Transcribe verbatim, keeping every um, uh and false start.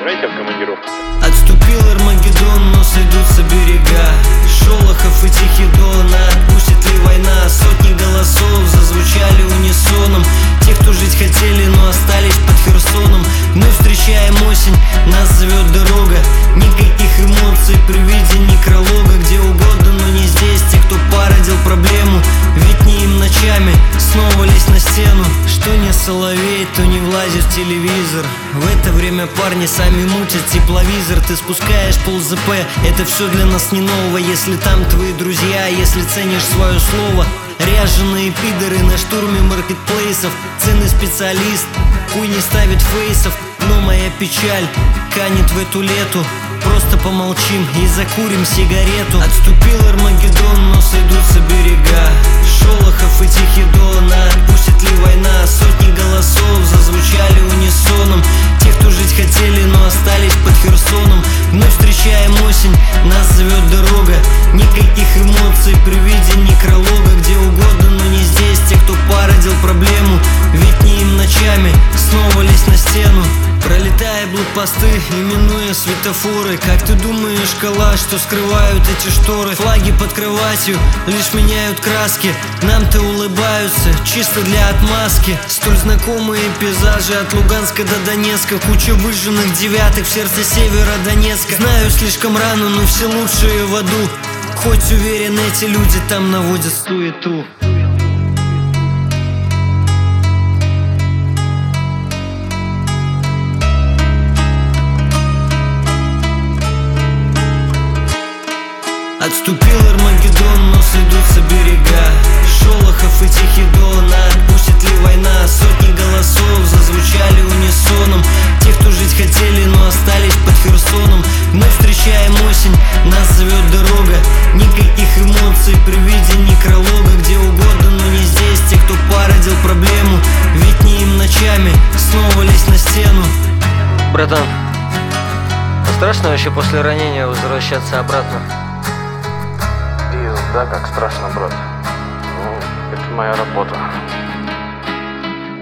Езжайте в командировку. Отступил Армагеддон, но сойдутся берега. Шолохов и Тихий Дон, отпустит ли война? Сотни голосов зазвучали унисоном. Те, кто жить хотели, но остались под Херсоном. Мы встречаем осень, нас зовет дорога. Никаких эмоций при виде некролога. Где угодно, но не здесь. Те, кто породил проблему, ведь не им ночами снова лезть на стену. Что не соловей, то не влазит в телевизор. В это время парни сами мутят тепловизор. Ты спускаешь пол ЗП, это все для нас не ново. Если там твои друзья, если ценишь свое слово. Ряженые пидоры на штурме маркетплейсов. Ценный специалист, хуй не ставит фейсов. Но моя печаль канет в эту лету. Просто помолчим и закурим сигарету. Отступил Армагеддон, но сойдутся берега. Шолохов и Тихий Дон, отпустит ли война? Сотни голосов зазвучали унисоном. Те, кто жить хотели, но остались под Херсоном. Мы встречаем осень, нас зовет дорога. Никаких эмоций при виде некролога. Где угодно, но не здесь. Те, кто породил проблему, ведь не им ночами снова лезть на стену. Пролетая блокпосты, именуя светофоры. Как ты думаешь, калаш, что скрывают эти шторы? Флаги под кроватью лишь меняют краски. Нам-то улыбаются, чисто для отмазки. Столь знакомые пейзажи от Луганска до Донецка. Куча выжженных девятых в сердце Северодонецка. Знаю, слишком рано, но все лучшие в аду. Хоть уверен, эти люди там наводят суету. Отступил Армагеддон, но сойдутся берега. Шолохов и Тихий Дон, отпустит ли война? Сотни голосов зазвучали унисоном. Те, кто жить хотели, но остались под Херсоном. Мы встречаем осень, нас зовет дорога. Никаких эмоций при виде некролога. Где угодно, но не здесь. Те, кто породил проблему, ведь не им ночами снова лезть на стену. Братан, а страшно вообще после ранения возвращаться обратно? Да, как страшно, брат. Ну, это моя работа.